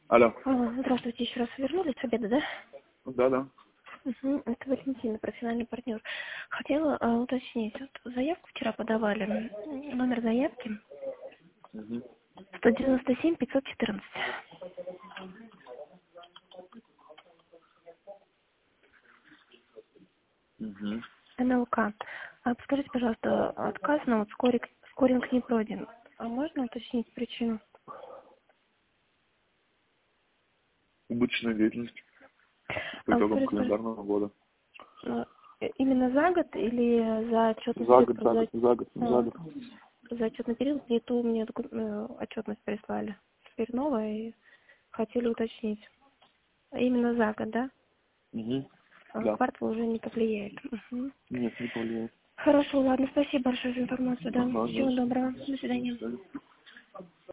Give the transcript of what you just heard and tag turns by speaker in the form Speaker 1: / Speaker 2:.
Speaker 1: Алло.
Speaker 2: Здравствуйте, еще раз вернулись с обеда, да?
Speaker 1: Да.
Speaker 2: Это Валентина, профессиональный партнер. Хотела уточнить, вот заявку вчера подавали, номер заявки
Speaker 1: Угу.
Speaker 2: 197 514.
Speaker 1: Угу.
Speaker 2: НЛК. Подскажите, пожалуйста, отказ на вот скоринг не пройден. А можно уточнить причину?
Speaker 1: Убыточная деятельность по итогам
Speaker 2: Скажите,
Speaker 1: календарного года.
Speaker 2: именно за год или за отчетный
Speaker 1: За
Speaker 2: период?
Speaker 1: год, за год.
Speaker 2: За отчетный период не ту мне отчетность прислали. Теперь новая и хотели уточнить. Именно за год, да?
Speaker 1: Угу. Да.
Speaker 2: Квартал уже не повлияет. Угу.
Speaker 1: Нет, не повлияет.
Speaker 2: Хорошо, ладно, спасибо большое за информацию, да.
Speaker 1: Ага,
Speaker 2: Всего
Speaker 1: дальше.
Speaker 2: доброго. До
Speaker 1: До
Speaker 2: свидания.
Speaker 1: свидания.